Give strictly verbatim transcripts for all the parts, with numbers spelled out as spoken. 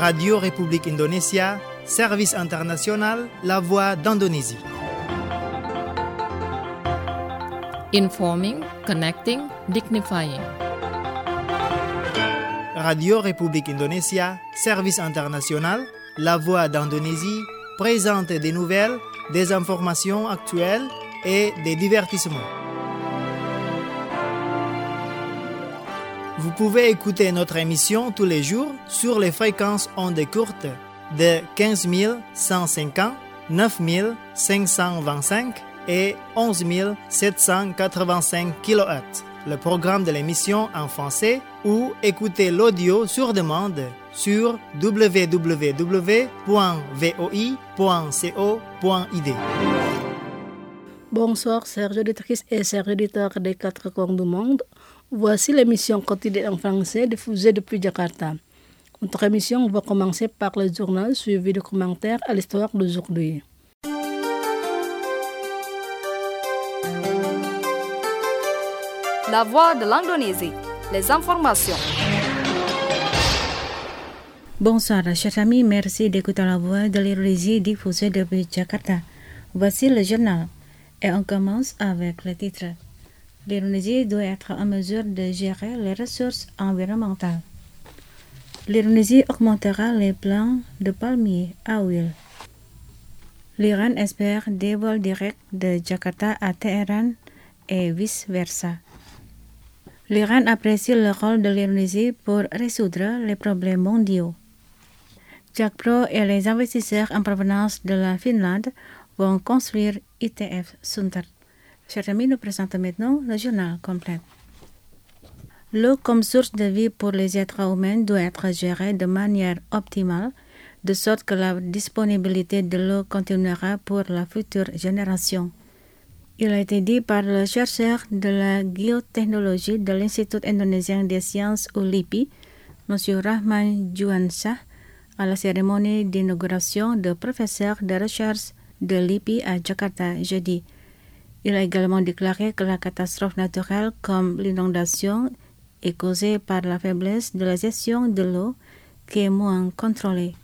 Radio République Indonésia, Service International, La Voix d'Indonésie. Informing, connecting, dignifying. Radio République Indonésia, Service International, La Voix d'Indonésie présente des nouvelles, des informations actuelles et des divertissements. Vous pouvez écouter notre émission tous les jours sur les fréquences ondes courtes de quinze mille cent cinquante, neuf mille cinq cent vingt-cinq et onze mille sept cent quatre-vingt-cinq kilohertz. Le programme de l'émission en français ou écouter l'audio sur demande sur w w w point v o i point co point i d. Bonsoir, chers auditrices et chers auditeurs des quatre coins du monde. Voici l'émission quotidienne en français diffusée depuis Jakarta. Notre émission va commencer par le journal suivi de commentaires à l'histoire d'aujourd'hui. La Voix de l'Indonésie, les informations. Bonsoir, chers amis, merci d'écouter la Voix de l'Indonésie diffusée depuis Jakarta. Voici le journal et on commence avec le titre. L'Indonésie doit être en mesure de gérer les ressources environnementales. L'Indonésie augmentera les plants de palmiers à huile. L'Iran espère des vols directs de Jakarta à Téhéran et vice-versa. L'Iran apprécie le rôle de l'Indonésie pour résoudre les problèmes mondiaux. Jakpro et les investisseurs en provenance de la Finlande vont construire I T F Sunter. Chers amis, nous présentons maintenant le journal complet. L'eau comme source de vie pour les êtres humains doit être gérée de manière optimale, de sorte que la disponibilité de l'eau continuera pour la future génération. Il a été dit par le chercheur de la géotechnologie de l'Institut indonésien des sciences ou L I P I, M. Rahman Juansyah, à la cérémonie d'inauguration de professeur de recherche de L I P I à Jakarta jeudi. Il a également déclaré que la catastrophe naturelle comme l'inondation est causée par la faiblesse de la gestion de l'eau qui est moins contrôlée.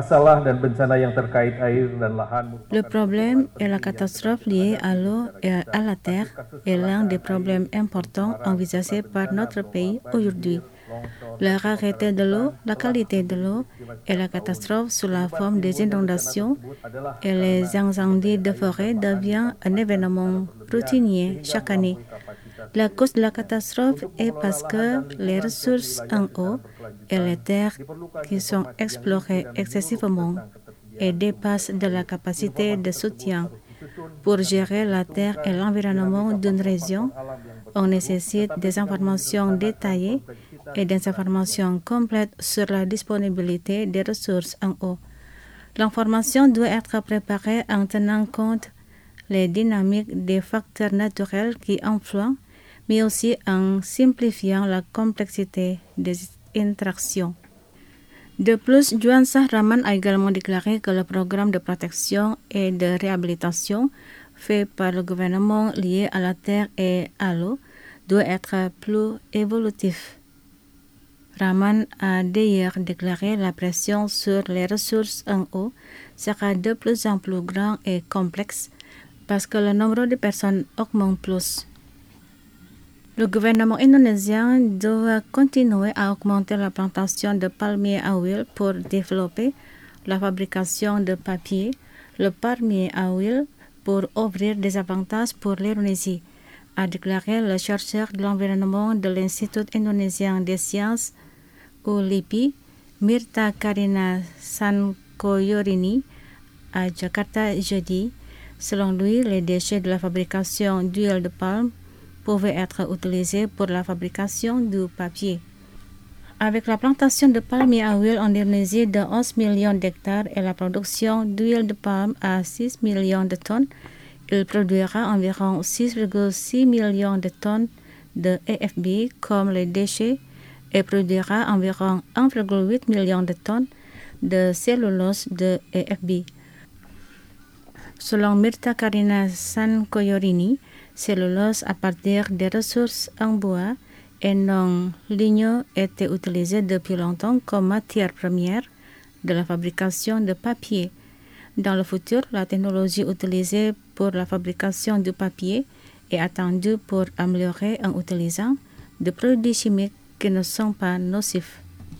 Le problème et la catastrophe liée à l'eau et à la terre est l'un des problèmes importants envisagés par notre pays aujourd'hui. La rareté de l'eau, la qualité de l'eau et la catastrophe sous la forme des inondations et les incendies de forêt devient un événement routinier chaque année. La cause de la catastrophe est parce que les ressources en eau et les terres qui sont explorées excessivement et dépassent de la capacité de soutien. Pour gérer la terre et l'environnement d'une région, on nécessite des informations détaillées et des informations complètes sur la disponibilité des ressources en eau. L'information doit être préparée en tenant compte les dynamiques des facteurs naturels qui influent, mais aussi en simplifiant la complexité des interactions. De plus, Juansyah Rahman a également déclaré que le programme de protection et de réhabilitation fait par le gouvernement lié à la terre et à l'eau doit être plus évolutif. Rahman a d'ailleurs déclaré la pression sur les ressources en eau sera de plus en plus grand et complexe parce que le nombre de personnes augmente plus. Le gouvernement indonésien doit continuer à augmenter la plantation de palmiers à huile pour développer la fabrication de papier, le palmier à huile pour offrir des avantages pour l'Indonésie, a déclaré le chercheur de l'environnement de l'Institut indonésien des sciences ou L I P I, Mirta Karina Sankoyorini, à Jakarta jeudi. Selon lui, les déchets de la fabrication d'huile de palme pouvaient être utilisés pour la fabrication du papier. Avec la plantation de palmiers à huile en Indonésie de onze millions d'hectares et la production d'huile de palme à six millions de tonnes, il produira environ six virgule six millions de tonnes de E F B comme les déchets et produira environ un virgule huit million de tonnes de cellulose de E F B. Selon Mirta Karina Sankoyorini, cellulose à partir des ressources en bois et non lignes était utilisée depuis longtemps comme matière première de la fabrication de papier. Dans le futur, la technologie utilisée pour la fabrication du papier est attendue pour améliorer en utilisant des produits chimiques qui ne sont pas nocifs.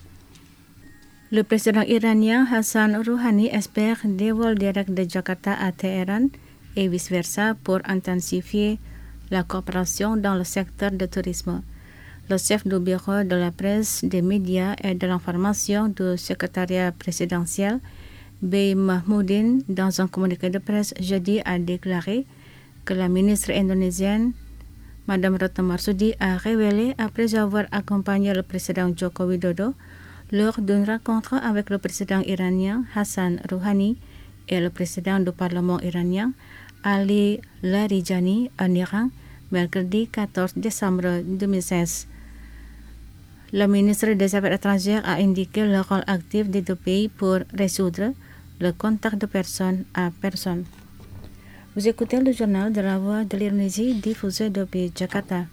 Le président iranien Hassan Rouhani espère des vols directs de Jakarta à Téhéran et vice-versa pour intensifier la coopération dans le secteur du tourisme. Le chef du bureau de la presse, des médias et de l'information du secrétariat présidentiel, Bey Mahmoudine, dans un communiqué de presse jeudi, a déclaré que la ministre indonésienne, Madame Retno Marsudi, a révélé après avoir accompagné le président Joko Widodo lors d'une rencontre avec le président iranien Hassan Rouhani et le président du Parlement iranien Ali Larijani en Iran, mercredi quatorze décembre deux mille seize. Le ministre des Affaires étrangères a indiqué le rôle actif des deux pays pour résoudre le contact de personne à personne. Vous écoutez le journal de la Voix de l'Indonésie diffusé depuis Jakarta.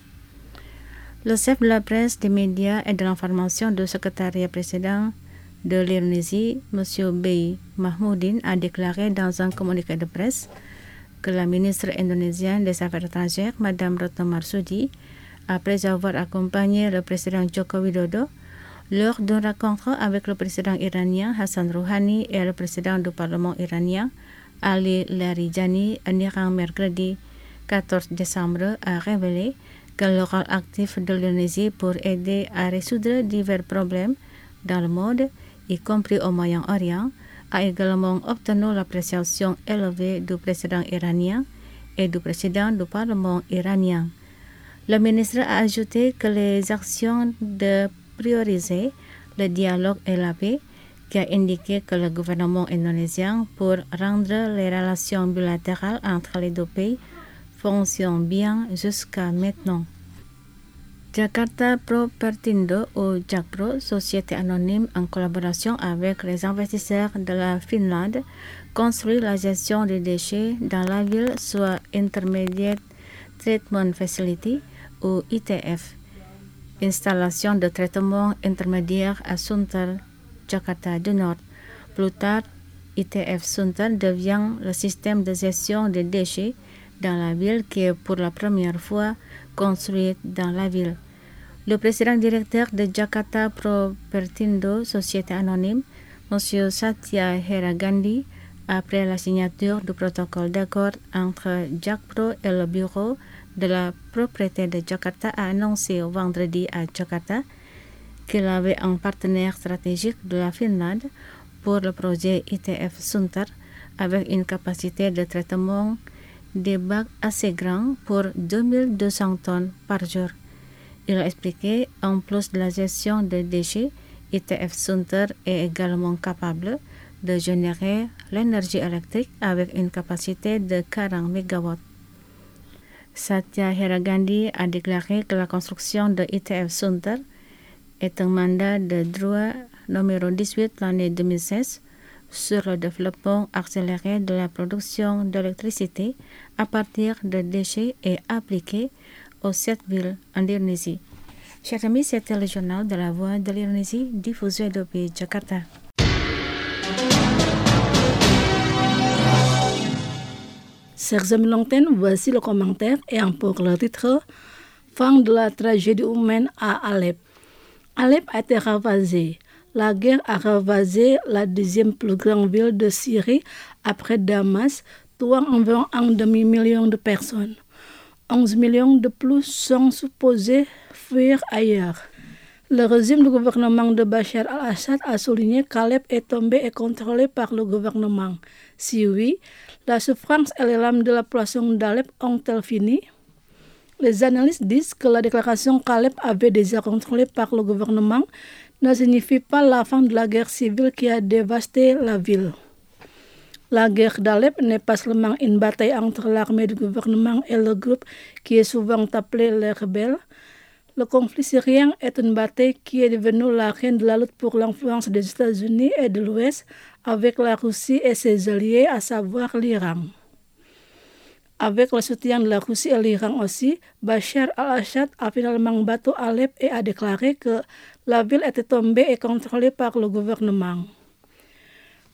Le chef de la presse, des médias et de l'information du secrétariat président de l'Indonésie, M. Bey Mahmoudine, a déclaré dans un communiqué de presse que la ministre indonésienne des Affaires étrangères, Mme Retno Marsudi, après avoir accompagné le président Joko Widodo lors d'une rencontre avec le président iranien Hassan Rouhani et le président du Parlement iranien Ali Larijani en Iran mercredi quatorze décembre, a révélé que le rôle actif de l'Indonésie pour aider à résoudre divers problèmes dans le monde, y compris au Moyen-Orient, a également obtenu l'appréciation élevée du président iranien et du président du Parlement iranien. Le ministre a ajouté que les actions de prioriser le dialogue et la paix, qui a indiqué que le gouvernement indonésien, pour rendre les relations bilatérales entre les deux pays, fonctionnent bien jusqu'à maintenant. Jakarta Propertindo ou Jakpro, société anonyme en collaboration avec les investisseurs de la Finlande, construit la gestion des déchets dans la ville, soit Intermediate Treatment Facility ou I T F. Installation de traitement intermédiaire à Sunter, Jakarta du Nord. Plus tard, I T F Sunter devient le système de gestion des déchets dans la ville qui est pour la première fois construite dans la ville. Le président directeur de Jakarta Propertindo, société anonyme, M. Satya Heragandi, après la signature du protocole d'accord entre Jakpro et le bureau de la propriété de Jakarta, a annoncé vendredi à Jakarta qu'il avait un partenaire stratégique de la Finlande pour le projet I T F Sunter avec une capacité de traitement des bacs assez grand pour deux mille deux cents tonnes par jour. Il a expliqué, en plus de la gestion des déchets, I T F Sunter est également capable de générer l'énergie électrique avec une capacité de quarante mégawatts. Satya Heragandi a déclaré que la construction de I T F Sunter est un mandat de droit numéro dix-huit l'année deux mille seize sur le développement accéléré de la production d'électricité à partir de déchets et appliqué aux sept villes en Indonésie. Chers amis, c'était le journal de la Voix de l'Indonésie diffusé depuis Jakarta. Chers amis l'antenne, voici le commentaire et encore le titre. Fin de la tragédie humaine à Alep. Alep a été ravagée. La guerre a ravagé la deuxième plus grande ville de Syrie après Damas, tuant environ un demi-million de personnes. onze millions de plus sont supposés fuir ailleurs. Le régime du gouvernement de Bachar al-Assad a souligné qu'Alep est tombé et contrôlé par le gouvernement. Si oui, la souffrance et les larmes de la population d'Alep ont-elles fini? Les analystes disent que la déclaration qu'Alep avait déjà contrôlée par le gouvernement ne signifie pas la fin de la guerre civile qui a dévasté la ville. La guerre d'Alep n'est pas seulement une bataille entre l'armée du gouvernement et le groupe qui est souvent appelé les rebelles. Le conflit syrien est une bataille qui est devenue la reine de la lutte pour l'influence des États-Unis et de l'Ouest avec la Russie et ses alliés, à savoir l'Iran. Avec le soutien de la Russie et l'Iran aussi, Bachar al-Assad a finalement battu Alep et a déclaré que la ville était tombée et contrôlée par le gouvernement.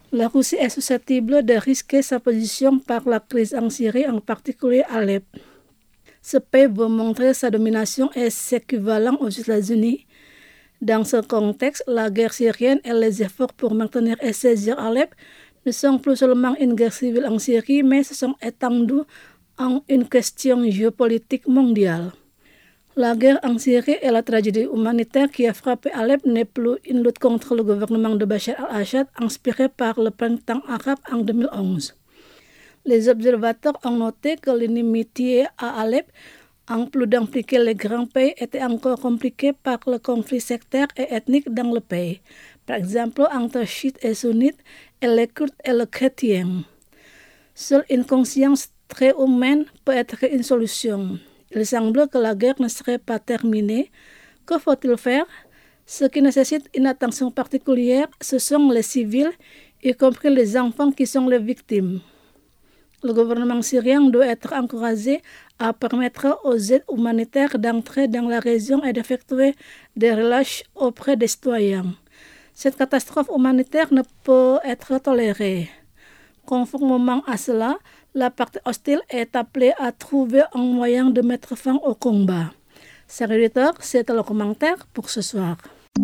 La Russie est susceptible de risquer sa position par la crise en Syrie, en particulier à Alep. Ce pays veut montrer sa domination et ses équivalents aux États-Unis. Dans ce contexte, la guerre syrienne et les efforts pour maintenir et saisir Alep ne sont plus seulement une guerre civile en Syrie, mais se sont étendus en une question géopolitique mondiale. La guerre en Syrie et la tragédie humanitaire qui a frappé Alep n'est plus une lutte contre le gouvernement de Bachar al-Assad inspiré par le printemps arabe en deux mille onze. Les observateurs ont noté que l'inimitié à Alep, en plus d'impliquer les grands pays, était encore compliquée par le conflit sectaire et ethnique dans le pays, par exemple entre chiites et sunnites et les kurdes et les chrétiens. Seule une conscience très humaine peut être une solution. Il semble que la guerre ne serait pas terminée. Que faut-il faire? Ce qui nécessite une attention particulière, ce sont les civils, y compris les enfants qui sont les victimes. Le gouvernement syrien doit être encouragé à permettre aux aides humanitaires d'entrer dans la région et d'effectuer des relâches auprès des citoyens. Cette catastrophe humanitaire ne peut être tolérée. Conformément à cela, la partie hostile est appelée à trouver un moyen de mettre fin au combat. Chers auditeurs, c'est le commentaire pour ce soir.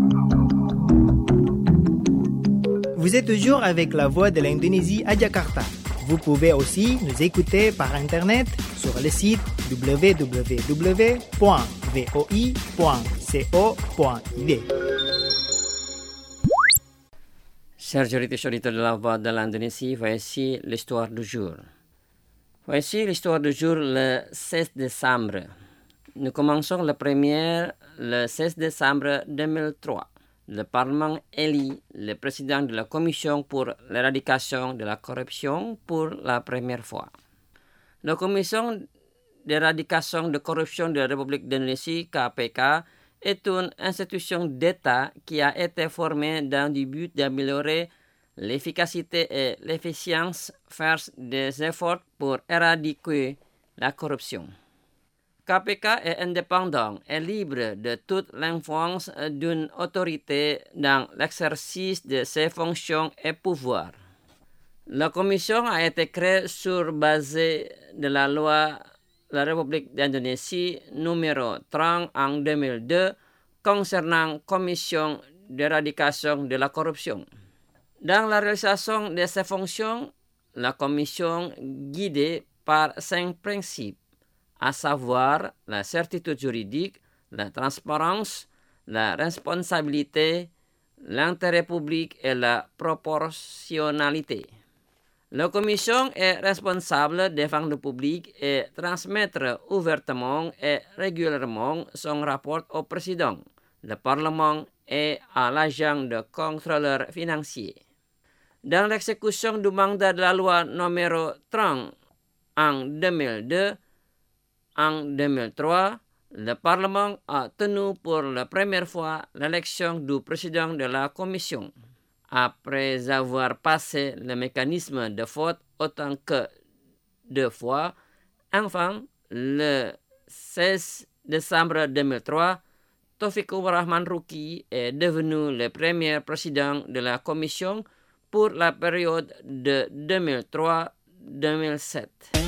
Vous êtes toujours avec la voix de l'Indonésie à Jakarta. Vous pouvez aussi nous écouter par Internet sur le site w w w point v o i point co point i d. Chers auditeurs de la voix de l'Indonésie, voici l'histoire du jour. Voici l'histoire du jour le seize décembre. Nous commençons la première le seize décembre deux mille trois. Le Parlement élit le président de la Commission pour l'éradication de la corruption pour la première fois. La Commission d'éradication de corruption de la République d'Indonésie, K P K, est une institution d'État qui a été formée dans le but d'améliorer l'efficacité et l'efficience, faire des efforts pour éradiquer la corruption. K P K est indépendant et libre de toute l'influence d'une autorité dans l'exercice de ses fonctions et pouvoirs. La commission a été créée sur base de la loi de la République d'Indonésie numéro trente en deux mille deux concernant commission d'éradication de la corruption. Dans la réalisation de ses fonctions, la commission guidée par cinq principes, à savoir la certitude juridique, la transparence, la responsabilité, l'intérêt public et la proportionnalité. La commission est responsable devant le public et transmettre ouvertement et régulièrement son rapport au président, le Parlement et à l'agent de contrôleur financier. Dans l'exécution du mandat de la loi numéro trente en deux mille deux, en deux mille trois, le Parlement a tenu pour la première fois l'élection du président de la Commission. Après avoir passé le mécanisme de vote autant que deux fois, enfin, le seize décembre deux mille trois, Taufikur Rahman Ruki est devenu le premier président de la Commission pour la période de deux mille trois à deux mille sept.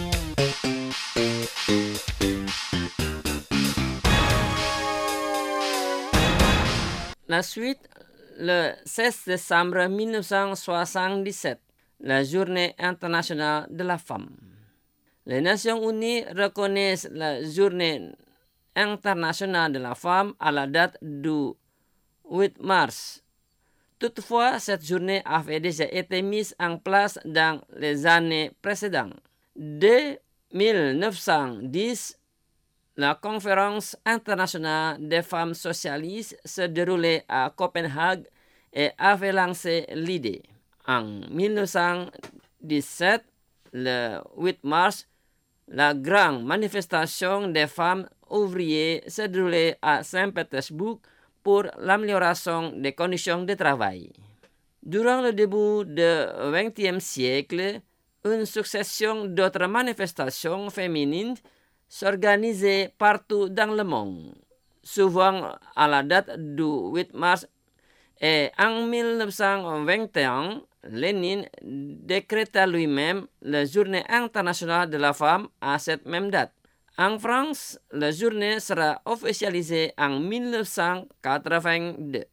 La suite, le seize décembre mille neuf cent soixante-dix-sept, la Journée internationale de la femme. Les Nations unies reconnaissent la Journée internationale de la femme à la date du huit mars. Toutefois, cette journée avait déjà été mise en place dans les années précédentes. Dès mille neuf cent dix, la conférence internationale des femmes socialistes se déroulait à Copenhague et avait lancé l'idée. En mille neuf cent dix-sept, le huit mars, la grande manifestation des femmes ouvrières se déroulait à Saint-Pétersbourg pour l'amélioration des conditions de travail. Durant le début du vingtième siècle, une succession d'autres manifestations féminines s'organisaient partout dans le monde, souvent à la date du huit mars, et en mille neuf cent vingt et un, Lénine décréta lui-même la Journée internationale de la femme à cette même date. En France, la journée sera officialisée en dix-neuf cent quatre-vingt-deux.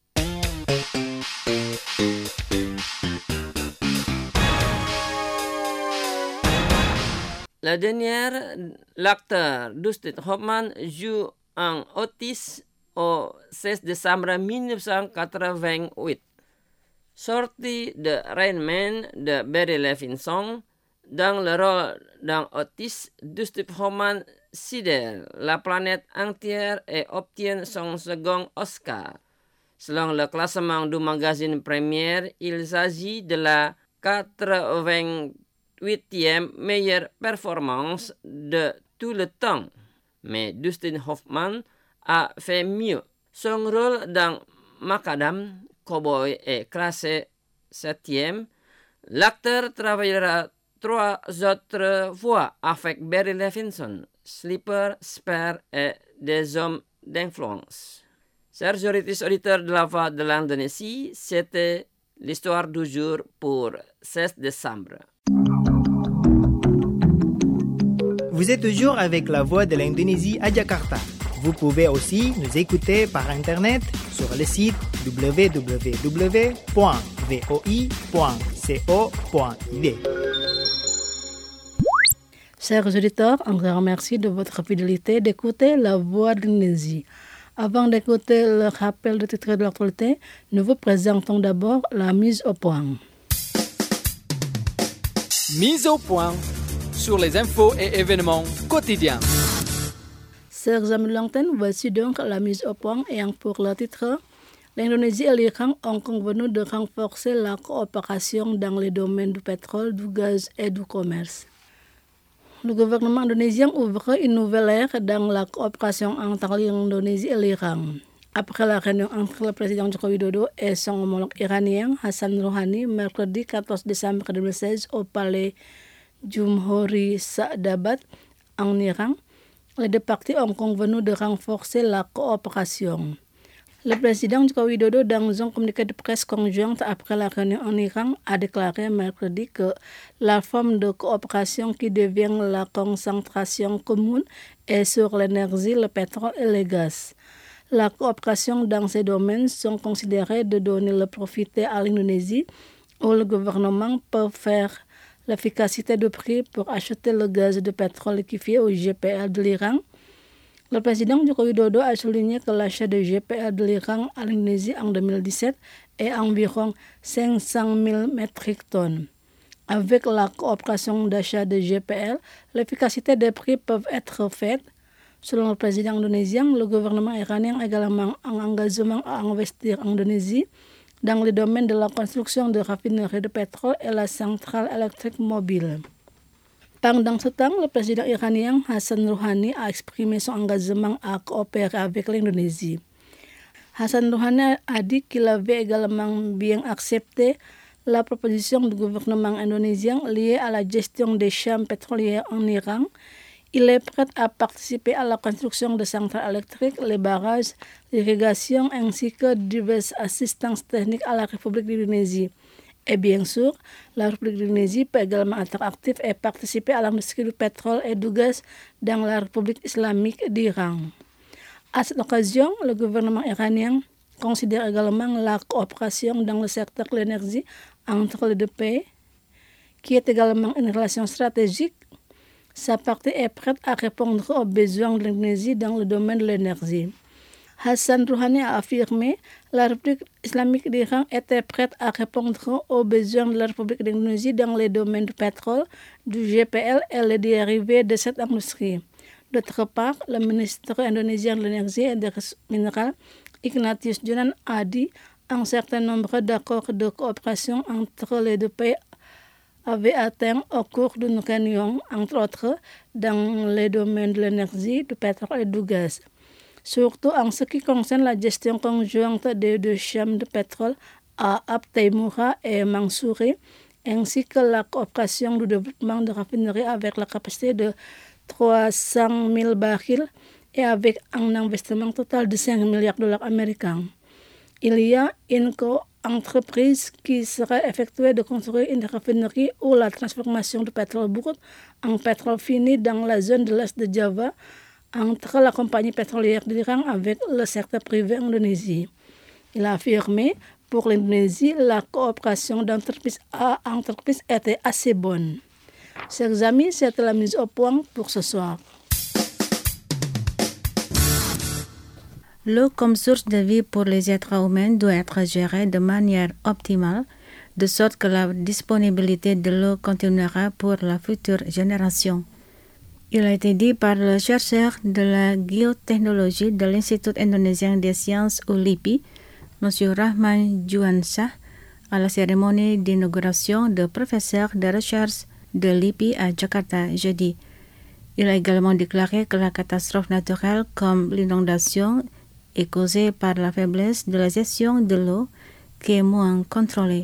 La dernière, l'acteur Dustin Hoffman joue un autiste au seize décembre mille neuf cent quatre-vingt-huit. Sorti de Rain Man de Barry Levinson, dans le rôle d'un autiste, Dustin Hoffman sidère la planète entière et obtient son second Oscar. Selon le classement du magazine Première, il s'agit de la quatre-vingt-huitième meilleure performance de tout le temps. Mais Dustin Hoffman a fait mieux. Son rôle dans Macadam Cowboy est classé septième. L'acteur travaillera trois autres fois avec Barry Levinson, Sleeper, Spare et Des hommes d'influence. Chers auditeurs de la Voix de l'Indonésie, c'était l'histoire du jour pour seize décembre. Vous êtes toujours avec la Voix de l'Indonésie à Jakarta. Vous pouvez aussi nous écouter par Internet sur le site w w w point v o i point co point i d. Chers auditeurs, un grand merci de votre fidélité d'écouter la Voix de l'Indonésie. Avant d'écouter le rappel de titre de l'actualité, nous vous présentons d'abord la mise au point. Mise au point sur les infos et événements quotidiens. Chers amis de l'antenne, voici donc la mise au point et pour le titre. L'Indonésie et l'Iran ont convenu de renforcer la coopération dans les domaines du pétrole, du gaz et du commerce. Le gouvernement indonésien ouvre une nouvelle ère dans la coopération entre l'Indonésie et l'Iran. Après la réunion entre le président Joko Widodo et son homologue iranien Hassan Rouhani, mercredi quatorze décembre deux mille seize au palais Jumhuri Saadabad en Iran, les deux parties ont convenu de renforcer la coopération. Le président Joko Widodo, dans un communiqué de presse conjointe après la réunion en Iran, a déclaré mercredi que la forme de coopération qui devient la concentration commune est sur l'énergie, le pétrole et le gaz. La coopération dans ces domaines sont considérés de donner le profit à l'Indonésie, où le gouvernement peut faire l'efficacité de prix pour acheter le gaz de pétrole liquéfié au G P L de l'Iran. Le président Joko Widodo a souligné que l'achat de G P L de l'Iran à l'Indonésie en deux mille dix-sept est environ cinq cent mille métriques tonnes. Avec la coopération d'achat de G P L, l'efficacité des prix peut être faite. Selon le président indonésien, le gouvernement iranien a également un engagement à investir en Indonésie dans le domaine de la construction de raffineries de pétrole et la centrale électrique mobile. Pendant ce temps, le président iranien Hassan Rouhani a exprimé son engagement à coopérer avec l'Indonésie. Hassan Rouhani a dit qu'il avait également bien accepté la proposition du gouvernement indonésien liée à la gestion des champs pétroliers en Iran. Il est prêt à participer à la construction de centrales électriques, les barrages, l'irrigation ainsi que diverses assistances techniques à la République d'Indonésie. Et bien sûr, la République d'Indonésie peut également être active et participer à l'industrie du pétrole et du gaz dans la République islamique d'Iran. À cette occasion, le gouvernement iranien considère également la coopération dans le secteur de l'énergie entre les deux pays, qui est également une relation stratégique. Sa partie est prête à répondre aux besoins de l'Indonésie dans le domaine de l'énergie. Hassan Rouhani a affirmé que la République islamique d'Iran était prête à répondre aux besoins de la République d'Indonésie dans les domaines du pétrole, du G P L et les dérivés de cette industrie. D'autre part, le ministre indonésien de l'énergie et des ressources minérales, Ignatius Jonan, a dit un certain nombre d'accords de coopération entre les deux pays avaient atteint au cours d'une réunion, entre autres, dans les domaines de l'énergie, du pétrole et du gaz. Surtout en ce qui concerne la gestion conjointe des deux champs de pétrole à Abteimura et Mansouri, ainsi que la coopération du développement de raffineries avec la capacité de trois cent mille barils et avec un investissement total de cinq milliards de dollars américains. Il y a une entreprise qui sera effectuée de construire une raffinerie ou la transformation du pétrole brut en pétrole fini dans la zone de l'Est de Java entre la compagnie pétrolière d'Iran avec le secteur privé indonésien. Il a affirmé pour l'Indonésie, la coopération d'entreprise à entreprise était assez bonne. Chers amis, c'était la mise au point pour ce soir. L'eau comme source de vie pour les êtres humains doit être gérée de manière optimale, de sorte que la disponibilité de l'eau continuera pour la future génération. Il a été dit par le chercheur de la géotechnologie de l'Institut indonésien des sciences ou L I P I, M. Rahman Juansyah, à la cérémonie d'inauguration de professeur de recherche de L I P I à Jakarta jeudi. Il a également déclaré que la catastrophe naturelle comme l'inondation est causée par la faiblesse de la gestion de l'eau qui est moins contrôlée.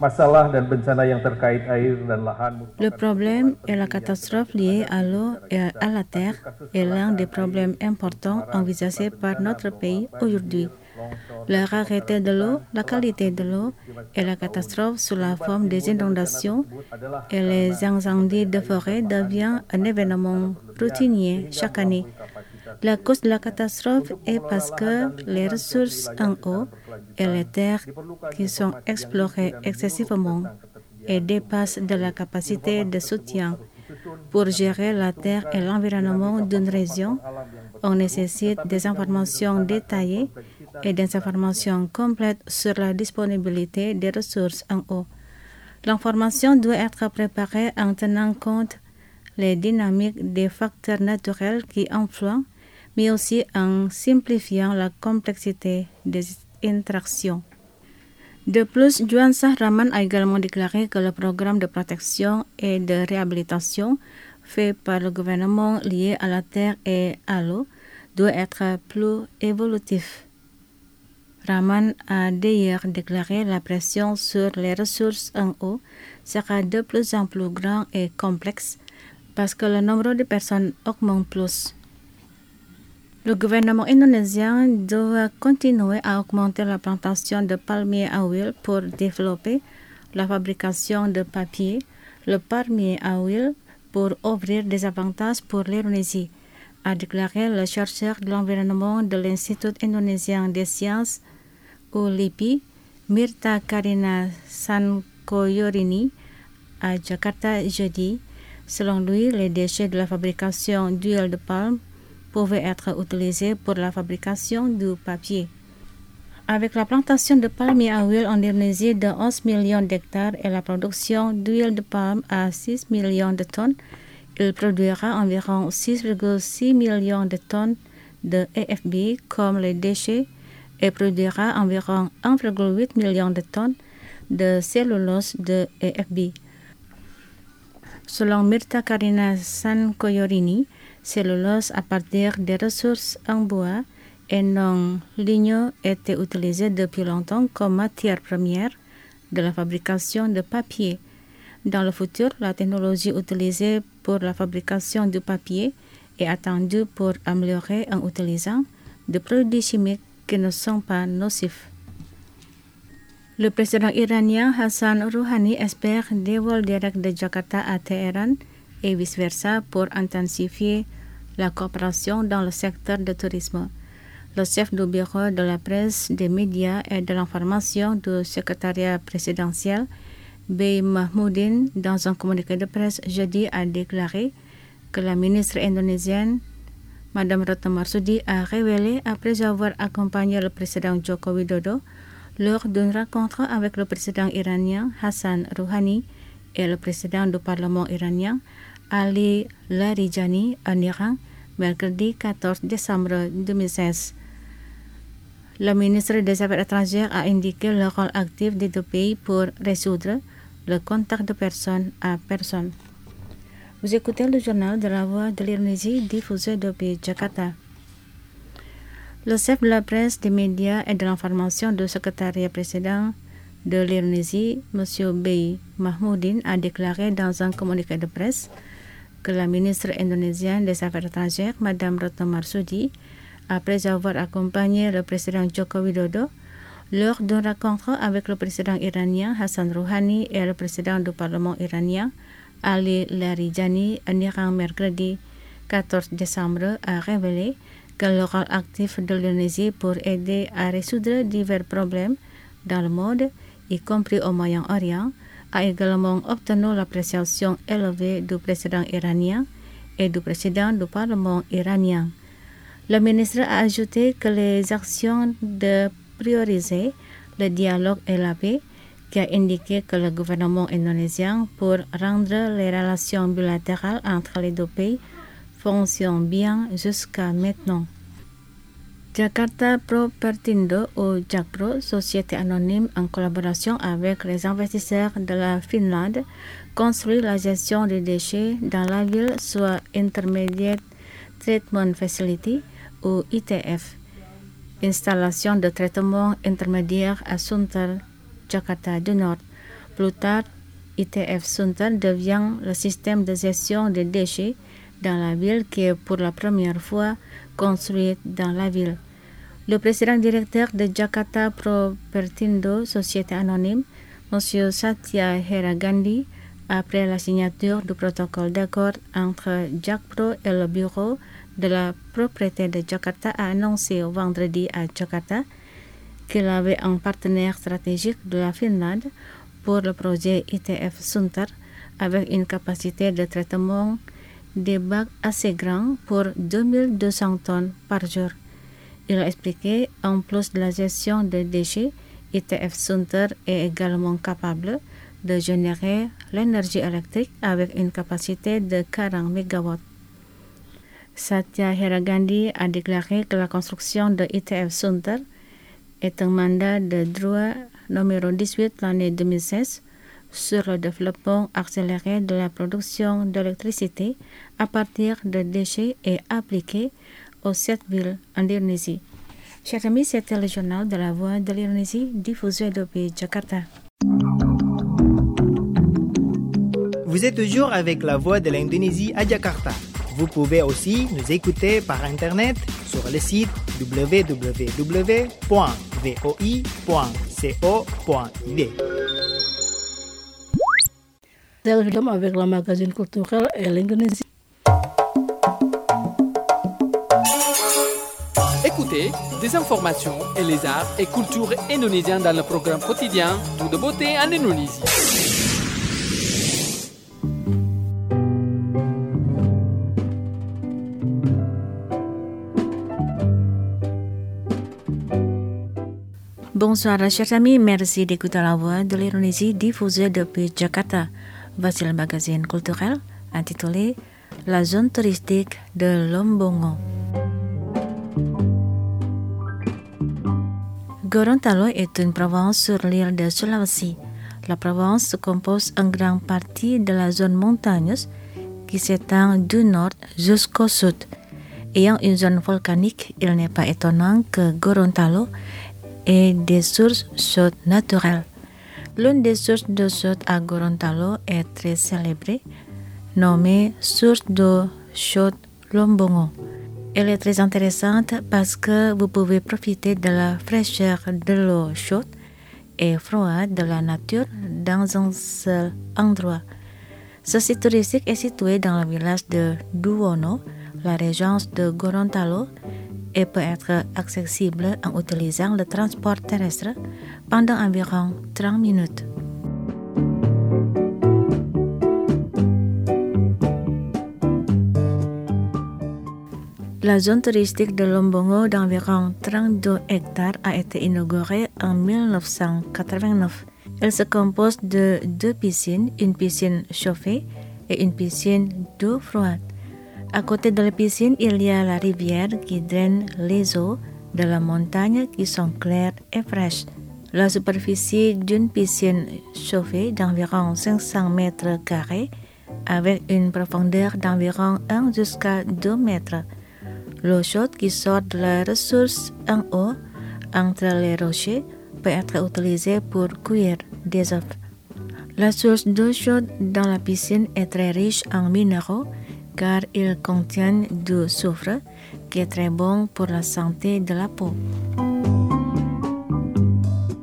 Le problème et la catastrophe liée à l'eau et à la terre est l'un des problèmes importants envisagés par notre pays aujourd'hui. La rareté de l'eau, la qualité de l'eau et la catastrophe sous la forme des inondations et les incendies de forêt devient un événement routinier chaque année. La cause de la catastrophe est parce que les ressources en eau et les terres qui sont explorées excessivement et dépassent de la capacité de soutien. Pour gérer la terre et l'environnement d'une région, on nécessite des informations détaillées et des informations complètes sur la disponibilité des ressources en eau. L'information doit être préparée en tenant compte les dynamiques des facteurs naturels qui influent, mais aussi en simplifiant la complexité des interactions. De plus, Juansyah Rahman a également déclaré que le programme de protection et de réhabilitation fait par le gouvernement lié à la terre et à l'eau doit être plus évolutif. Rahman a d'ailleurs déclaré la pression sur les ressources en eau sera de plus en plus grand et complexe parce que le nombre de personnes augmente plus. Le gouvernement indonésien doit continuer à augmenter la plantation de palmiers à huile pour développer la fabrication de papier, le palmier à huile pour offrir des avantages pour l'Indonésie, a déclaré le chercheur de l'environnement de l'Institut indonésien des sciences ou L I P I, Mirta Karina Sankoyorini, à Jakarta jeudi. Selon lui, les déchets de la fabrication d'huile de palme pouvaient être utilisés pour la fabrication du papier. Avec la plantation de palmiers à huile en Indonésie de onze millions d'hectares et la production d'huile de palme à six millions de tonnes, il produira environ six virgule six millions de tonnes de A F B comme les déchets et produira environ un virgule huit million de tonnes de cellulose de A F B. Selon Mirta Karina Sankoyorini, cellulose à partir des ressources en bois et non ligneux était utilisée depuis longtemps comme matière première de la fabrication de papier. Dans le futur, la technologie utilisée pour la fabrication du papier est attendue pour améliorer en utilisant des produits chimiques qui ne sont pas nocifs. Le président iranien Hassan Rouhani espère des vols directs de Jakarta à Téhéran et vice-versa pour intensifier la coopération dans le secteur du tourisme. Le chef du bureau de la presse, des médias et de l'information du secrétariat présidentiel, Bey Mahmoudine, dans un communiqué de presse jeudi, a déclaré que la ministre indonésienne, Madame Retno Marsudi, a révélé après avoir accompagné le président Joko Widodo lors d'une rencontre avec le président iranien Hassan Rouhani et le président du Parlement iranien Ali Larijani en Iran, mercredi quatorze décembre deux mille seize. Le ministre des Affaires étrangères a indiqué le rôle actif des deux pays pour résoudre le contact de personne à personne. Vous écoutez le journal de la Voix de l'Indonésie diffusé depuis Jakarta. Le chef de la presse, des médias et de l'information du secrétariat président de l'Indonésie, M. Bey Mahmoudine, a déclaré dans un communiqué de presse que la ministre indonésienne des Affaires étrangères, Mme Retno Marsudi, après avoir accompagné le président Joko Widodo Lors d'une rencontre avec le président iranien Hassan Rouhani et le président du Parlement iranien Ali Larijani en Iran mercredi quatorze décembre a révélé que le rôle actif de l'Indonésie pour aider à résoudre divers problèmes dans le monde, y compris au Moyen-Orient, a également obtenu l'appréciation élevée du président iranien et du président du Parlement iranien. Le ministre a ajouté que les actions de prioriser le dialogue et la paix, qui a indiqué que le gouvernement indonésien, pour rendre les relations bilatérales entre les deux pays, fonctionnent bien jusqu'à maintenant. Jakarta Propertindo ou Jakpro, société anonyme en collaboration avec les investisseurs de la Finlande, construit la gestion des déchets dans la ville, soit Intermediate Treatment Facility ou I T F. Installation de traitement intermédiaire à Sunter, Jakarta du Nord. Plus tard, I T F Sunter devient le système de gestion des déchets dans la ville qui est pour la première fois construit dans la ville. Le président directeur de Jakarta Propertindo, société anonyme, M. Satya Heragandi, après la signature du protocole d'accord entre Jakpro et le bureau de la propriété de Jakarta, a annoncé vendredi à Jakarta qu'il avait un partenaire stratégique de la Finlande pour le projet I T F Sunter avec une capacité de traitement des bacs assez grand pour deux mille deux cents tonnes par jour. Il a expliqué, en plus de la gestion des déchets, I T F Sunter est également capable de générer l'énergie électrique avec une capacité de quarante mégawatts. Satya Heragandi a déclaré que la construction de I T F Sunter est un mandat de droit numéro dix-huit l'année deux mille seize sur le développement accéléré de la production d'électricité à partir de déchets et appliqué aux sept villes en Indonésie. Chers amis, c'était le journal de la Voix de l'Indonésie diffusé depuis Jakarta. Vous êtes toujours avec la Voix de l'Indonésie à Jakarta. Vous pouvez aussi nous écouter par Internet sur le site w w w point voi point co point i d. Avec le magazine culturel et l'Indonésie. Écoutez des informations et les arts et cultures indonésiens dans le programme quotidien Tout de beauté en Indonésie. Bonsoir chers amis, merci d'écouter la Voix de l'Indonésie diffusée depuis Jakarta. Voici le magazine culturel intitulé La zone touristique de Lombongo. Gorontalo est une province sur l'île de Sulawesi. La province se compose en grande partie de la zone montagneuse qui s'étend du nord jusqu'au sud. Ayant une zone volcanique, il n'est pas étonnant que Gorontalo ait des sources chaudes naturelles. L'une des sources d'eau chaude à Gorontalo est très célébrée, nommée source d'eau chaude Lombongo. Elle est très intéressante parce que vous pouvez profiter de la fraîcheur de l'eau chaude et froide de la nature dans un seul endroit. Ce site touristique est situé dans le village de Duwono, la région de Gorontalo, et peut être accessible en utilisant le transport terrestre pendant environ trente minutes. La zone touristique de Lombongo d'environ trente-deux hectares a été inaugurée en mille neuf cent quatre-vingt-neuf. Elle se compose de deux piscines, une piscine chauffée et une piscine d'eau froide. À côté de la piscine, il y a la rivière qui draine les eaux de la montagne qui sont claires et fraîches. La superficie d'une piscine chauffée d'environ cinq cents mètres carrés avec une profondeur d'environ un jusqu'à deux mètres. L'eau chaude qui sort de la ressource en eau entre les rochers peut être utilisée pour cuire des œufs. La source d'eau chaude dans la piscine est très riche en minéraux car ils contiennent du soufre qui est très bon pour la santé de la peau.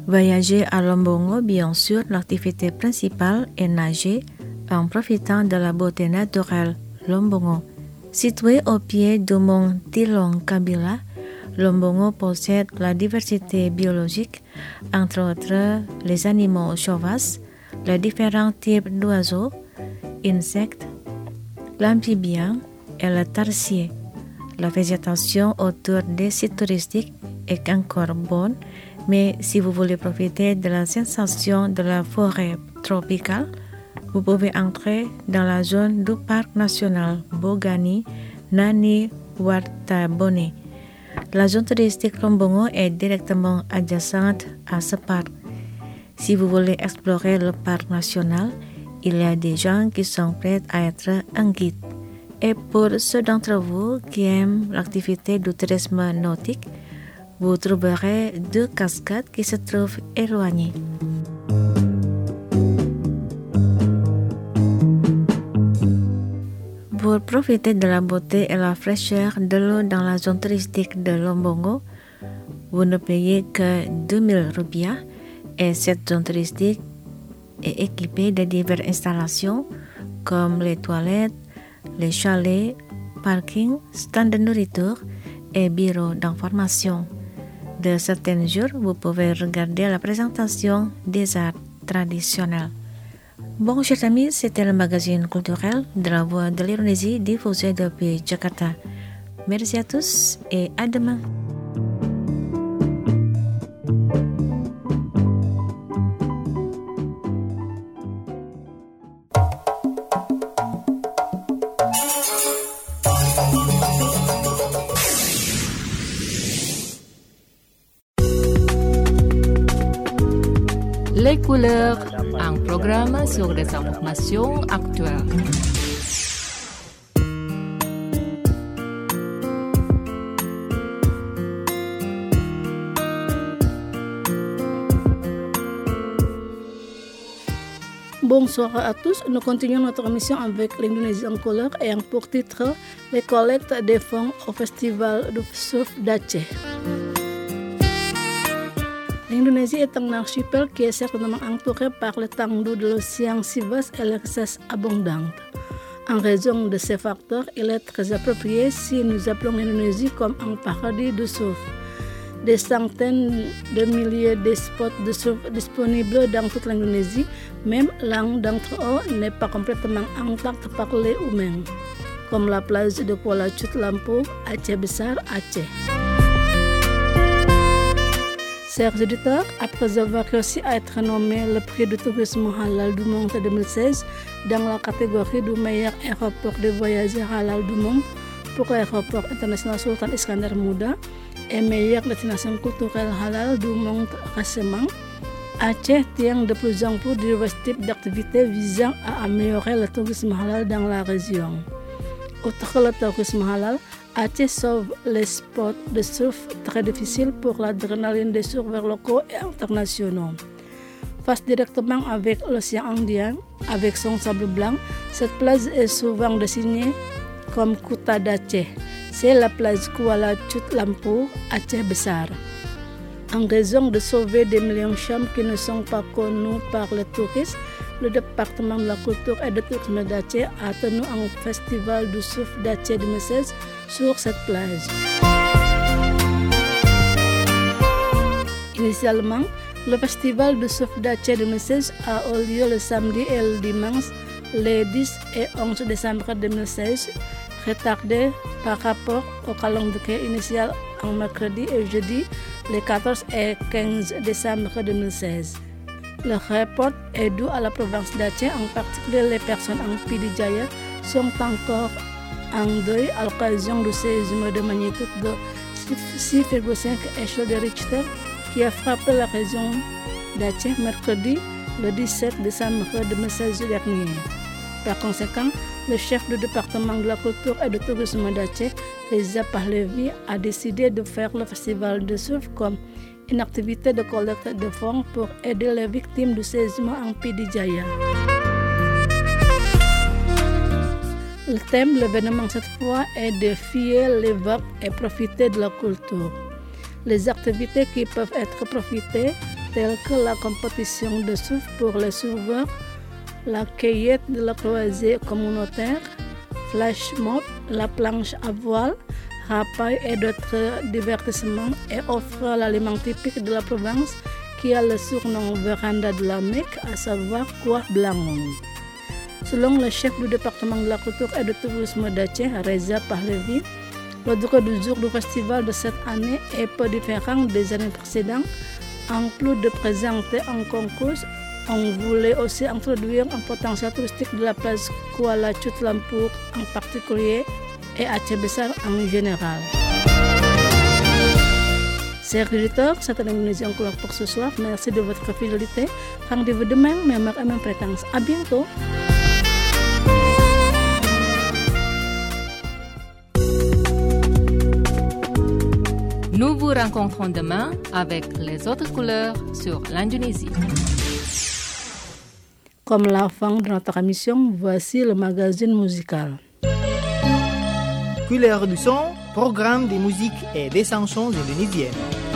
Voyager à Lombongo, bien sûr, l'activité principale est nager en profitant de la beauté naturelle Lombongo. Situé au pied du mont Tilong Kabila, Lombongo possède la diversité biologique, entre autres les animaux sauvages, les différents types d'oiseaux, insectes, l'amphibiens et le tarsier. La végétation autour des sites touristiques est encore bonne, mais si vous voulez profiter de la sensation de la forêt tropicale, vous pouvez entrer dans la zone du parc national Bogani Nani Wartabone. La zone touristique Lombongo est directement adjacente à ce parc. Si vous voulez explorer le parc national, il y a des gens qui sont prêts à être un guide. Et pour ceux d'entre vous qui aiment l'activité du tourisme nautique, vous trouverez deux cascades qui se trouvent éloignées. Pour profiter de la beauté et la fraîcheur de l'eau dans la zone touristique de Lombongo, vous ne payez que deux mille rupiah et cette zone touristique est équipée de diverses installations comme les toilettes, les chalets, parking, stands de nourriture et bureaux d'information. De certains jours, vous pouvez regarder la présentation des arts traditionnels. Bon, chers amis, c'était le magazine culturel de la Voix de l'Indonésie diffusé depuis Jakarta. Merci à tous et à demain. Les couleurs, un programme sur les informations actuelles. Bonsoir à tous, nous continuons notre émission avec l'Indonésie en couleur et en pour titre les collectes des fonds au festival du surf d'Aceh. L'Indonésie est un archipel qui est certainement entouré par l'étendue de l'océan si vaste et les richesses abondantes. En raison de ces facteurs, il est très approprié si nous appelons l'Indonésie comme un paradis de surf. Des centaines de milliers de spots de surf disponibles dans toute l'Indonésie, même l'un d'entre eux n'est pas complètement intact par les humains, comme la plage de Kuala Cut Lampung, Aceh Besar, Aceh. Chers auditeurs, après avoir réussi à être nommé le prix du tourisme halal du monde deux mille seize dans la catégorie du meilleur aéroport de voyageurs halal du monde pour l'aéroport international Sultan Iskandar Muda et meilleure destination culturelle halal du monde récemment, Aceh tient de plus en plus divers types d'activités visant à améliorer le tourisme halal dans la région. Outre le tourisme halal, Aceh sauve les spots de surf très difficiles pour l'adrénaline des surfeurs locaux et internationaux. Face directement avec l'océan Indien, avec son sable blanc, cette plage est souvent désignée comme Kuta d'Aceh. C'est la plage Kuala Cut Lampung, Aceh Besar. En raison de sauver des millions de chambres qui ne sont pas connues par les touristes, le département de la culture et du tourisme d'Aceh a tenu un festival du surf d'Aceh deux mille seize sur cette plage. Initialement, le festival du surf d'Aceh deux mille seize a eu lieu le samedi et le dimanche, les dix et onze décembre deux mille seize, retardé par rapport au calendrier initial en mercredi et jeudi, les quatorze et quinze décembre deux mille seize. Le report est dû à la province d'Aceh, en particulier les personnes en Pidijaya sont encore en deuil à l'occasion du séisme de magnitude de six virgule cinq échelle de Richter qui a frappé la région d'Aceh mercredi le dix-sept décembre deux mille seize dernier. Par conséquent, le chef du département de la culture et du tourisme d'Aceh, Reza Pahlavi, a décidé de faire le festival de surf comme une activité de collecte de fonds pour aider les victimes du séisme en Pidijaya. Le thème de l'événement cette fois est de fier les vagues et profiter de la culture. Les activités qui peuvent être profitées tels que la compétition de surf pour les surfeurs, la cueillette de la croisée communautaire, flash mob, la planche à voile, rapaille et d'autres divertissements, et offre l'aliment typique de la province qui a le surnom Véranda de la Mecque, à savoir kuah belangon. Selon le chef du département de la culture et du tourisme d'Aceh, Reza Pahlevi, l'ordre du jour du festival de cette année est peu différent des années précédentes. En plus de présenter un concours, on voulait aussi introduire un potentiel touristique de la place Kuala Cut Lumpur en particulier et Aceh Besar en général. Chers auditeurs, c'est l'Indonésie encore pour ce soir. Merci de votre fidélité. Rendez-vous demain, même heure et même fréquence. À bientôt. Nous vous rencontrons demain avec les autres couleurs sur l'Indonésie. Comme la fin de notre émission, voici le magazine musical. Couleur du son, programme de musique et des chansons indonésiennes.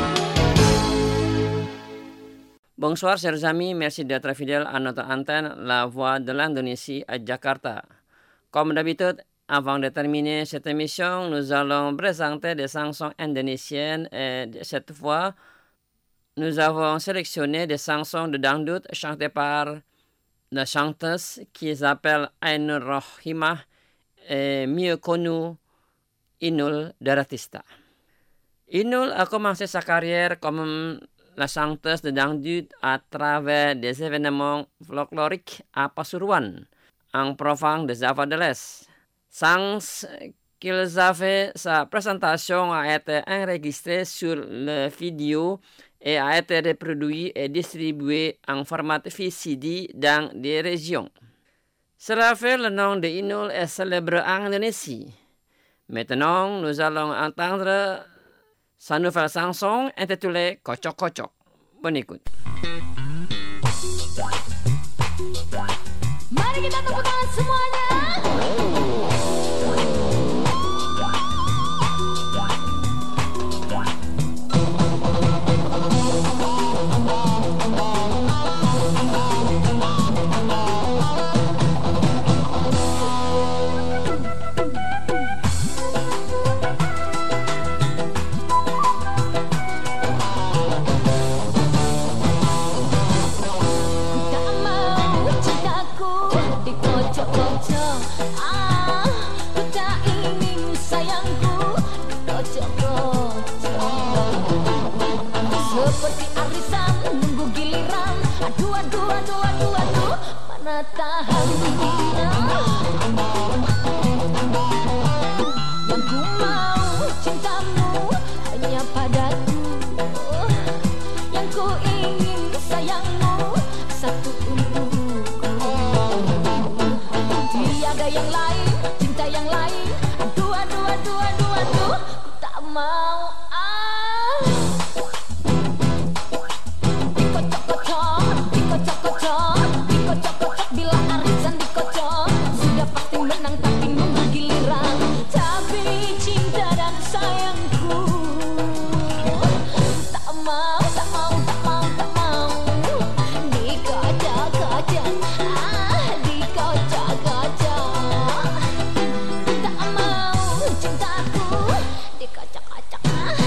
Bonsoir chers amis, merci d'être fidèles à notre antenne La Voix de l'Indonésie à Jakarta. Comme d'habitude, avant de terminer cette émission, nous allons présenter des chansons indonésiennes et cette fois, nous avons sélectionné des chansons de dangdut chantées par la chanteuse qui s'appelle Ainur Rohimah et mieux connue Inul Daratista. Inul a commencé sa carrière comme la chanteuse de dangdut à travers des événements folkloriques à Pasuruan, en province de Java de l'Est. Sans qu'ils avaient sa présentation a été enregistrée sur le vidéo et a été reproduit et distribué en format V C D dans des régions. Cela fait le nom de Inul est célèbre en Indonésie. Maintenant, nous allons entendre sa nouvelle chanson intitulée Kocok Kocok. Bonne écoute. Mari kita tepuk tangan semuanya. Seperti arisan nunggu giliran. Aduh aduh aduh aduh aduh, mana tahan yang ku mau cintamu hanya padaku, yang ku ingin sayangmu satu untukku. Tiada yang lain, cinta yang lain. Aduh aduh aduh aduh aduh, ku tak mau. Bila arisan dikocok, sudah pasti menang tapi nunggu giliran. Tapi cinta dan sayangku tak mau, tak mau, tak mau, tak mau dikocok-kocok, ah dikocok-kocok. Tak mau cintaku dikocok-kocok, ah.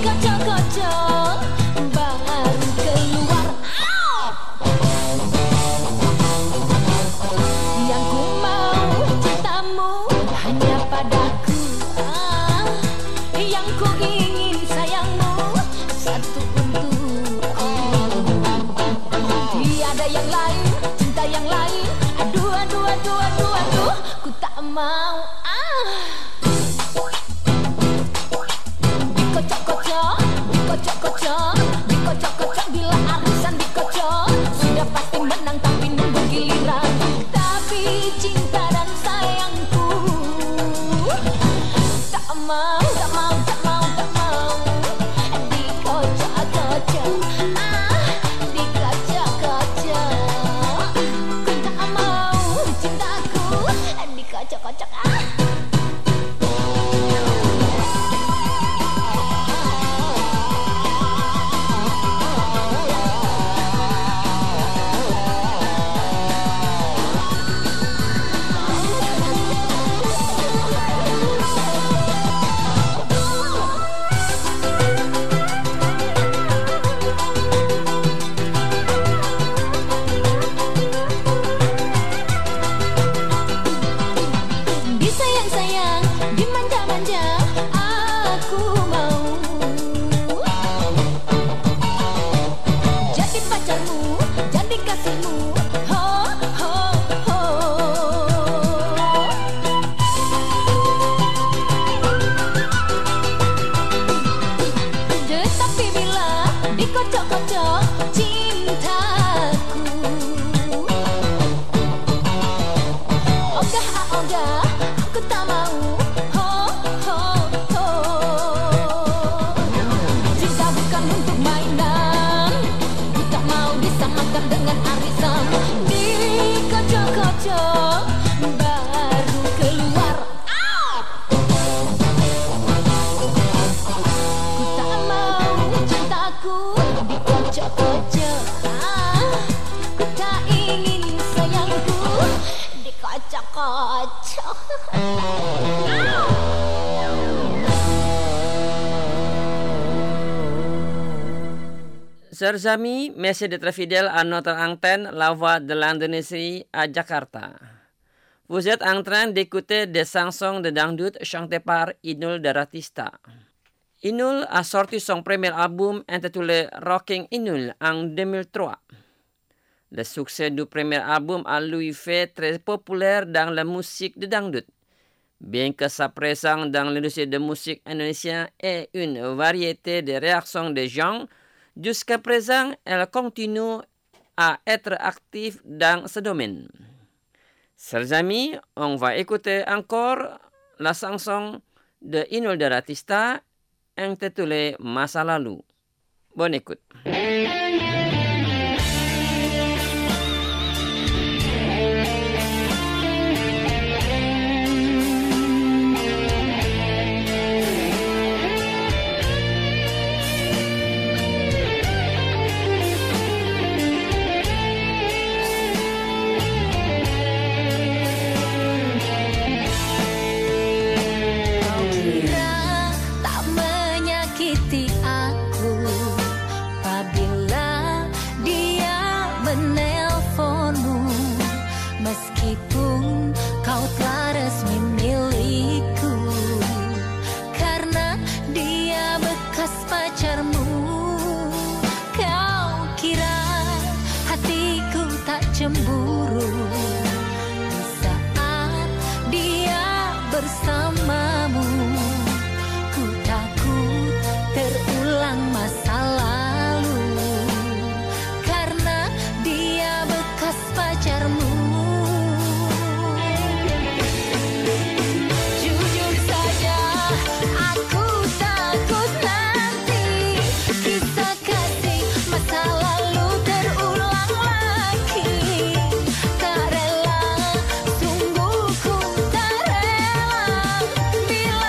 dikocok-kocok baru keluar. Yang ku mau cintamu hanya padaku, ah, yang ku ingin sayangmu satu untukku. Tiada yang lain, cinta yang lain. Aduh, aduh, aduh, aduh, aduh, ku tak mau. Ah, dikocok-kocok, dikocok-kocok, dikocok-kocok. Bila arisan dikocok, sudah pasti menang tapi nunggu giliran. Tapi cinta dan sayangku tak mau, tak mau, tak mau, tak mau. Dikocok-kocok, ah, dikocok-kocok. Ku tak mau cintaku dikocok-kocok, ah. Disayang-sayang, dimanja-manja, aku mau jadi pacarmu, jadi kasihmu, ho, ho, ho. Tetapi bila dikocok-kocok cintaku, ogah ah ogah, aku tak mau, ho, ho, ho. Cinta bukan untuk mainan, ku tak mau disamakan dengan arisan. Dikocok-kocok baru keluar. Ah! Ku tak mau cintaku dikocok-kocok, ah, ku tak ingin sayangku dikocok-kocok. Chers amis, merci d'être fidèles à notre antenne La Voix de l'Indonésie à Jakarta. Vous êtes en train d'écouter des chansons de dangdut chantées par Inul Daratista. Inul a sorti son premier album intitulé Rocking Inul en deux mille trois. Le succès du premier album a lui fait très populaire dans la musique de dangdut. Bien que sa présence dans l'industrie de musique indonésienne ait une variété de réactions des gens, jusqu'à présent, elle continue à être active dans ce domaine. Chers amis, on va écouter encore la chanson de Inul Daratista intitulée Masa Lalu. Bonne écoute. Tak menyakiti aku apabila dia menelponmu, meskipun kau telah resmi milikku, karena dia bekas pacarmu. Kau kira hatiku tak cemburu di saat dia bersamamu. Ku takut terulang masa lalu, karena dia bekas pacarmu. Jujur saja, aku takut nanti kisah kasih masa lalu terulang lagi. Tak rela, sungguh ku tak rela bila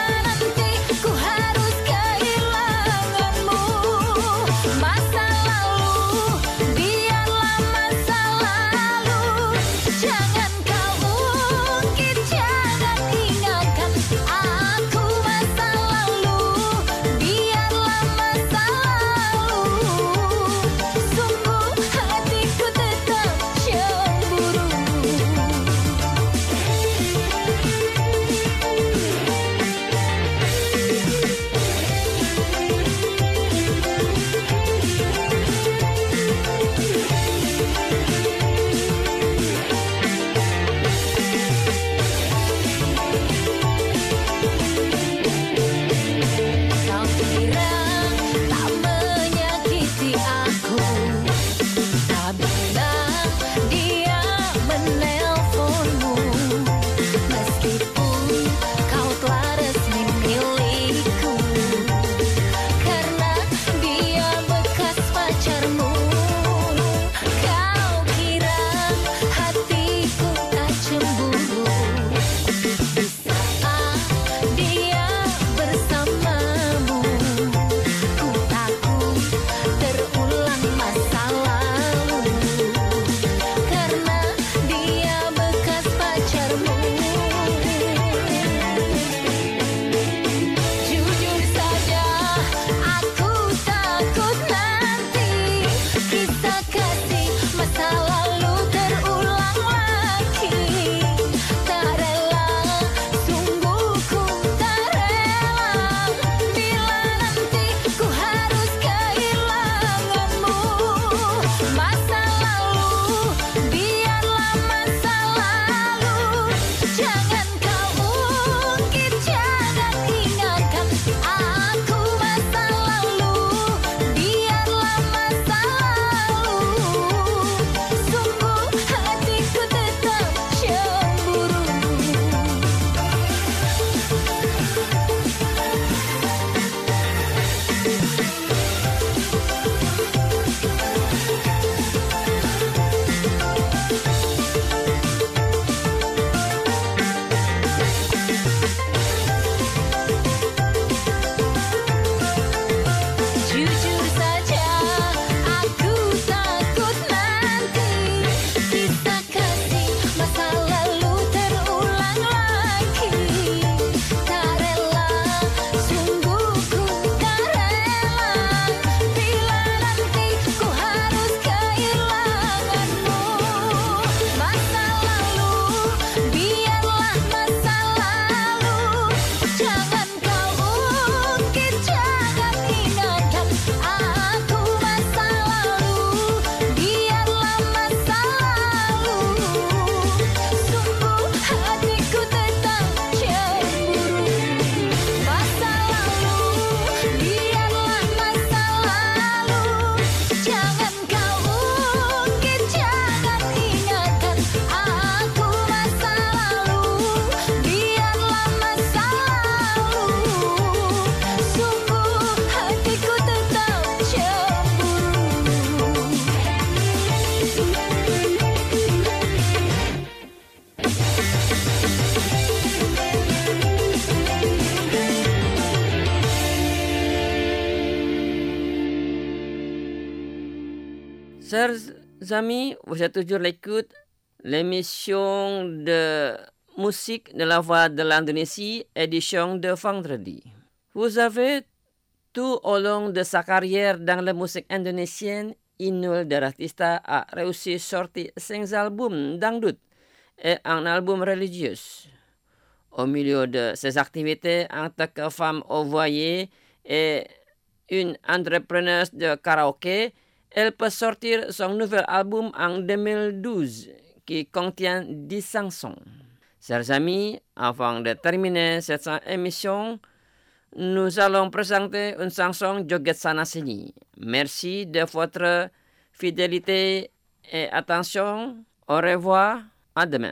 Chers amis, vous êtes toujours l'écoute l'émission de musique de la voix de l'Indonésie, édition de vendredi. Vous avez tout au long de sa carrière dans la musique indonésienne, Inul Daratista a réussi sortir cinq albums dangdut et un album religieux. Au milieu de ses activités en tant que femme au foyer et une entrepreneuse de karaoké, elle peut sortir son nouvel album en deux mille douze qui contient dix chansons. Chers amis, avant de terminer cette émission, nous allons présenter une chanson Joget Sana Sini. Merci de votre fidélité et attention. Au revoir, à demain.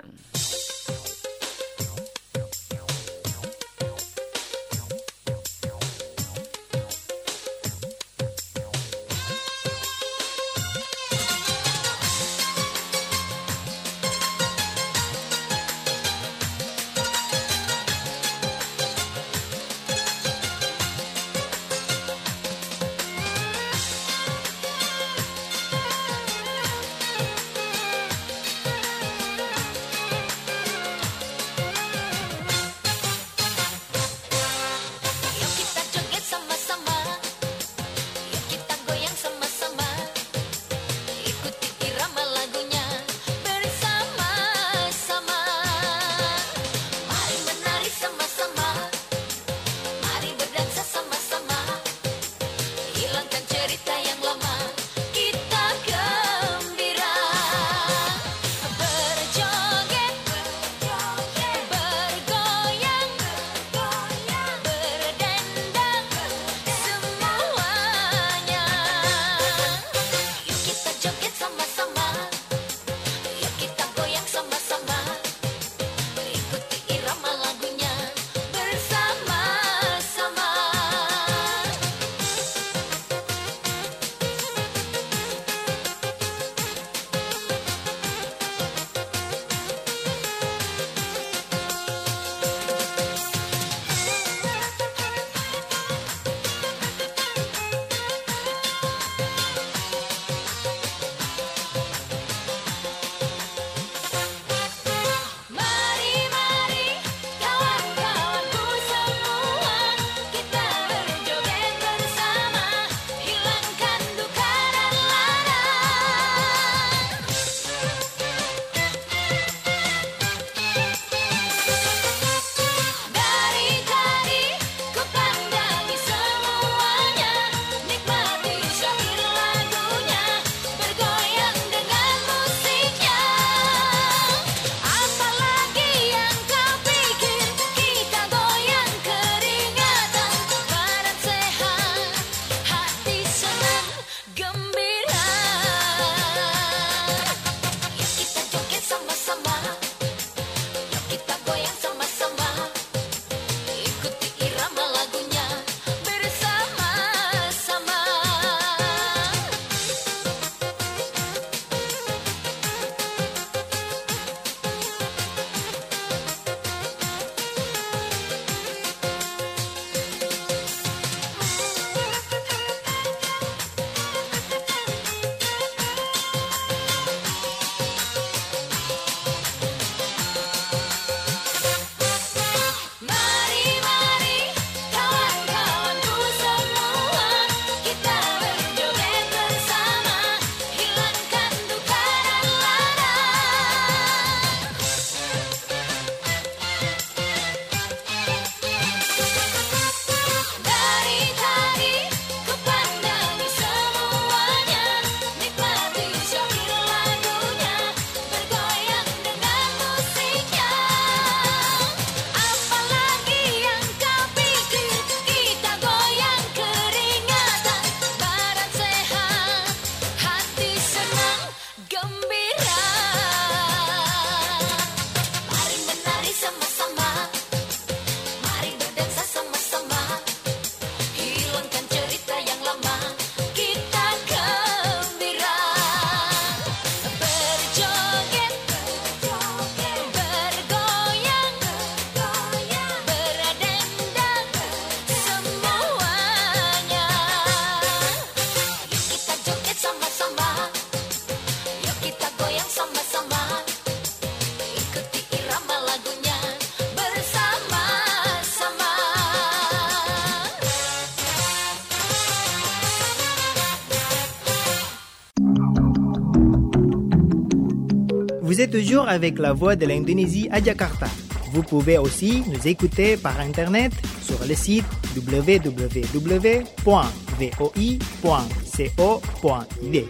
Vous êtes toujours avec la voix de l'Indonésie à Jakarta. Vous pouvez aussi nous écouter par Internet sur le site w w w point voi point co point i d.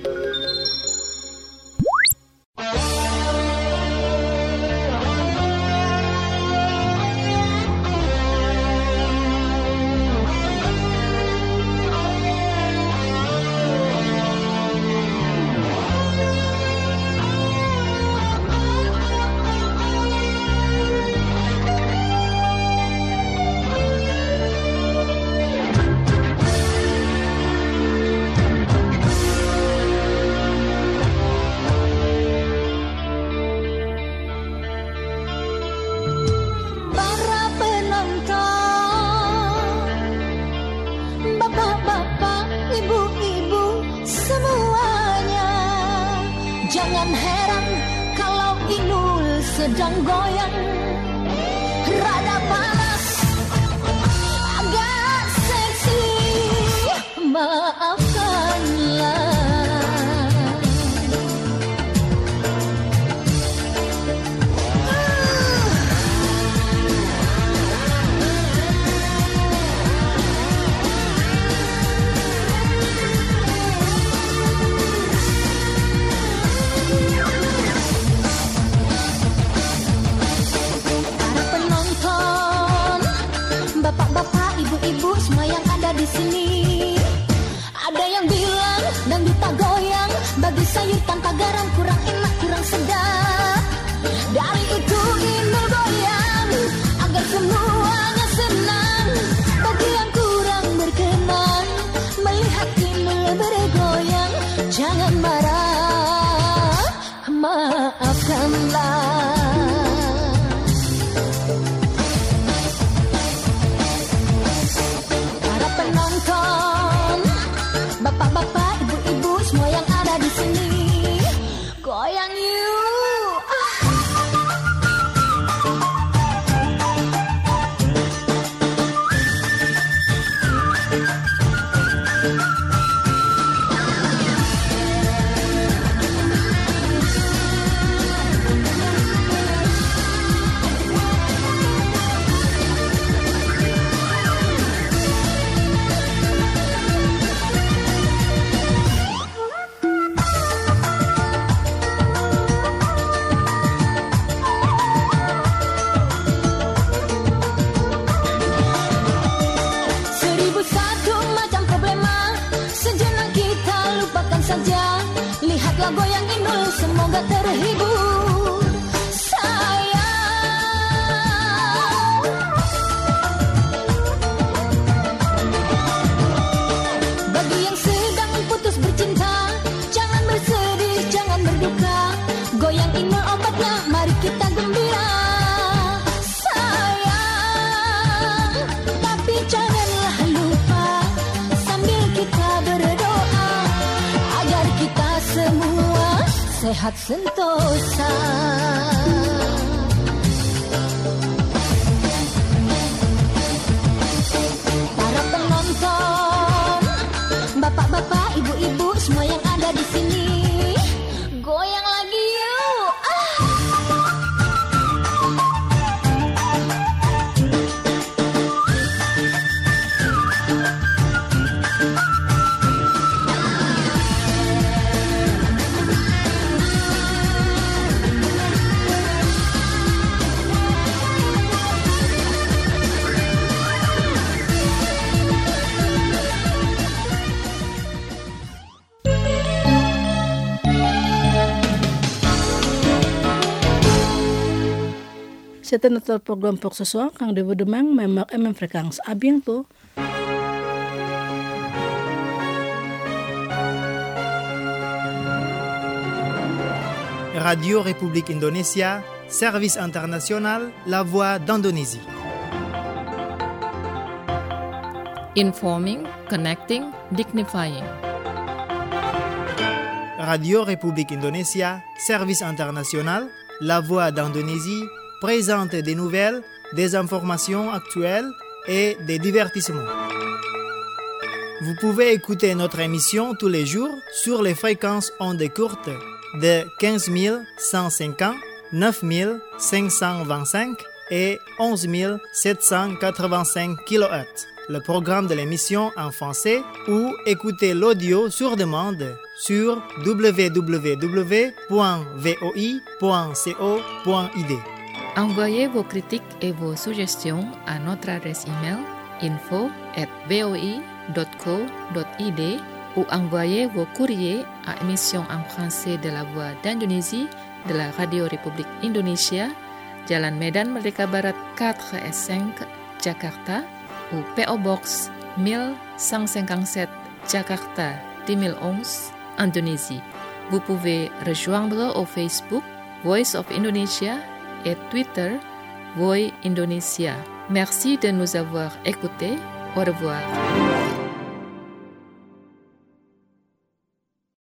Jangan heran kalau Inul sedang goyang, rada panas, agak seksi, maafkanlah. Bapak-bapak, ibu-ibu, semua yang ada di sini. Ada yang bilang dangdut tak goyang, bagi sayur tanpa garam kurang enak, kurang sedap. Dari itu Inul goyang, agar semuanya senang. Bagi yang kurang berkenan melihat Inul bergoyang, jangan marah, maafkanlah. Bapak-bapak, ibu-ibu, semua yang ada di sini, goyang yuk. Ah. Lihatlah goyang Inul, semoga terhibur sayang. Bagi yang sedang putus bercinta, jangan bersedih, jangan berduka. Goyang Inul obatnya, mari kita gembira sayang. Tapi janganlah lupa sambil kita berdoa agar kita semua sehat sentosa. Para penonton, bapak-bapak, ibu-ibu, semua yang ada di sini, goyang lagi yuk. Ah. C'était notre programme pour ce soir. Rendez-vous demain, même heure et même fréquence. À bientôt. Radio République Indonésia, service international, la voix d'Indonésie. Informing, connecting, dignifying. Radio République Indonésia, service international, la voix d'Indonésie, présente des nouvelles, des informations actuelles et des divertissements. Vous pouvez écouter notre émission tous les jours sur les fréquences ondes courtes de quinze mille cent cinquante, neuf mille cinq cent vingt-cinq et onze mille sept cent quatre-vingt-cinq kilohertz. Le programme de l'émission en français ou écoutez l'audio sur demande sur w w w point v o i point co point i d. Envoyez vos critiques et vos suggestions à notre adresse email info at v o i dot co dot i d ou envoyez vos courriers à émission en français de la Voix d'Indonésie de la Radio République Indonésia, Jalan Medan Merdeka Barat quatre et cinq, Jakarta, ou P O Box mille cent cinquante-sept, Jakarta deux mille onze, Indonésie. Vous pouvez rejoindre au Facebook Voice of Indonesia et Twitter Voi Indonesia. Merci de nous avoir écoutés. Au revoir.